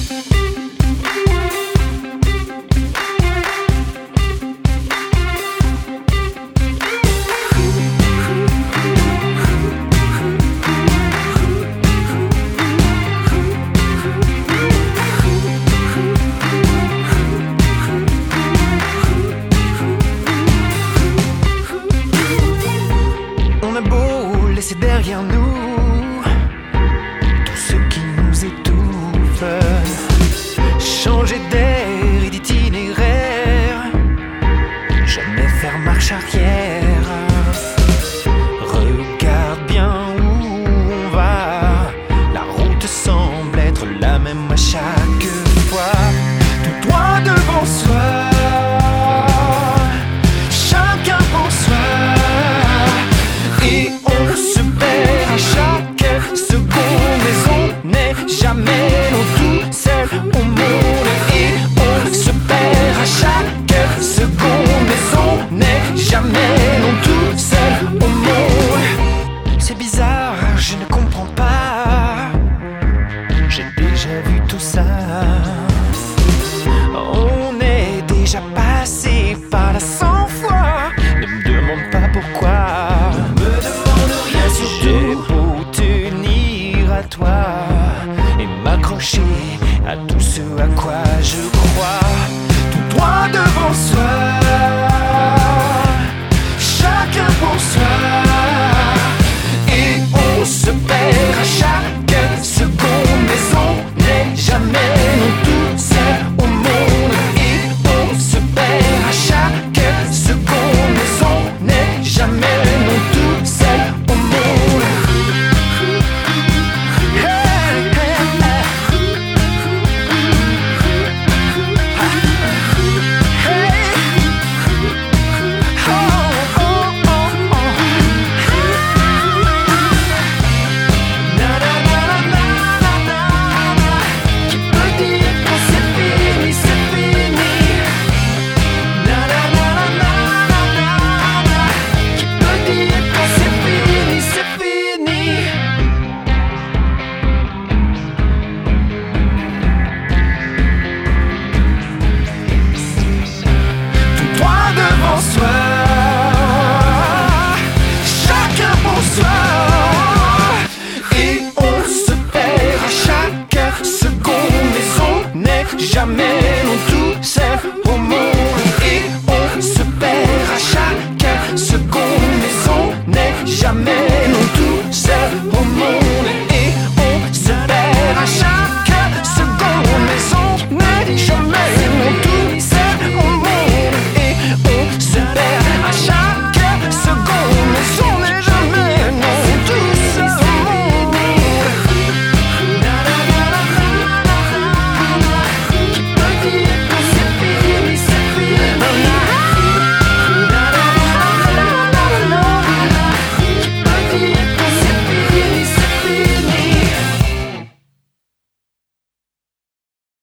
Laisser derrière nous tout ce qui nous étouffe, changer d'air et d'itinéraire, jamais faire marche arrière. Regarde bien où on va, la route semble être la même à chaque fois. Tout droit devant soi, chacun pour soi. Et on se perd à chaque seconde, mais on n'est jamais non tout seul au monde. Et on se perd à chaque seconde, mais on n'est jamais non tout seul au monde. C'est bizarre, je ne comprends pas, j'ai déjà vu tout ça. On est déjà passé par là 100 fois, ne me demande pas pourquoi. J'ai beau tenir à toi et m'accrocher à tout ce à quoi je crois. Tout droit devant soi, chacun pour soi. Et on se perd à chaque seconde, mais on n'est jamais non tout seul au monde. Et on se perd à chaque seconde, mais on n'est jamais non tout seul au monde. Chacun pour soi. Et on se perd à chaque seconde, mais on n'est jamais